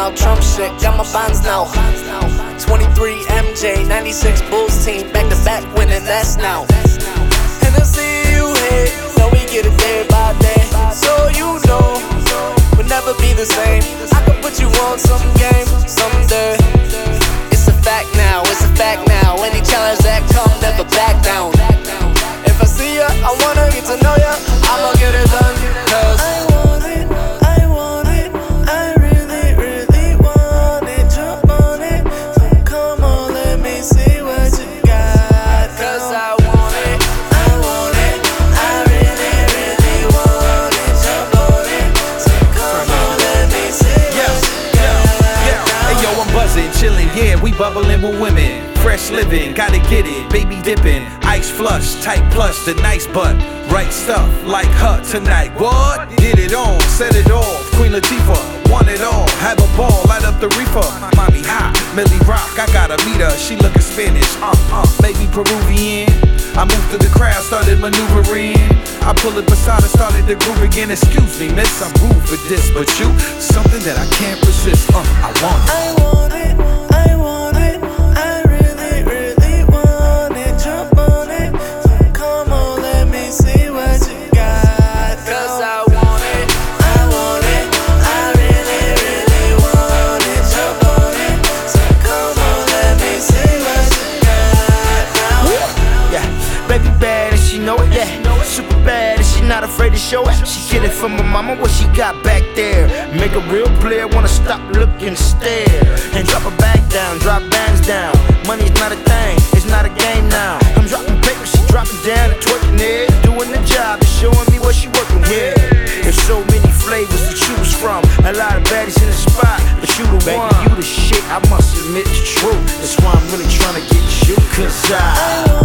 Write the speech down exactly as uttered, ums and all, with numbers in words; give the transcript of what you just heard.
now, Trump shit, got my bonds now. Twenty-three M J, ninety-six Bulls team, back to back winning, that's now. And I see you hate, know we get it day by day. So you know, we'll never be the same. I can put you on some game someday. It's a fact now, it's a fact now. Any challenge that come, never back down. If I see ya, I wanna get to know ya, I'ma get it done. Cause I want it, I want it, I really, really want it. Jump on it, so come on, let me see what you got. Cause I want it, I want it, I really, really want it. Jump on it, so come on, let me see what you got. Hey yo, I'm buzzing, chilling, yeah, we bubbling with women. Fresh living, gotta get it, baby dipping. Ice flush, tight plush, the nice butt. Right stuff, like her tonight. What? Get it on, set it off. Queen Latifah, want it all. Have a ball, light up the reefer. Mommy hot, Millie Rock, I gotta meet her. She looking Spanish, uh, uh, maybe Peruvian. I moved to the crowd, started maneuvering. I pull it beside her, started to groove again. Excuse me, miss, I'm rude for this, but you, something that I can't resist. Uh, I want it. I want it, I want it, I really, really want it. Jump on it, so come on, let me see what you got. Cause I want it, I want it, I really, really want it. Jump on it, so come on, let me see what you got. Yeah, baby bad and she know it, yeah. Super bad and she not afraid to show it. She get it from her mama, what she got back there. Make a real player wanna stop, look and stare. And drop her back down, drop bands down. Money's not a thing, it's not a game now. I'm dropping paper, she dropping down and twerking it. Doing the job and showing me what she working with. There's so many flavors to choose from. A lot of baddies in the spot, but you the one. You the shit, I must admit the truth. That's why I'm really trying to get you. Cause I